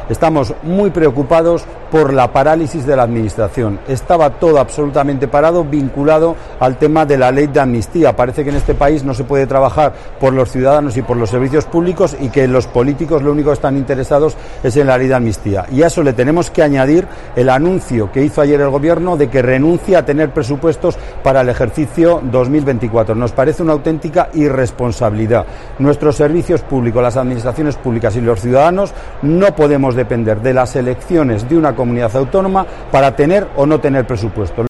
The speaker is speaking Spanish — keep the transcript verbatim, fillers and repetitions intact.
Estamos muy preocupados por la parálisis de la Administración. Estaba todo absolutamente parado, vinculado al tema de la ley de amnistía. Parece que en este país no se puede trabajar por los ciudadanos y por los servicios públicos y que los políticos lo único que están interesados es en la ley de amnistía. Y a eso le tenemos que añadir el anuncio que hizo ayer el Gobierno de que renuncia a tener presupuestos para el ejercicio dos mil veinticuatro. Nos parece una auténtica irresponsabilidad. Nuestros servicios públicos, las administraciones públicas y los ciudadanos no podemos depender de las elecciones de una comunidad autónoma para tener o no tener presupuesto.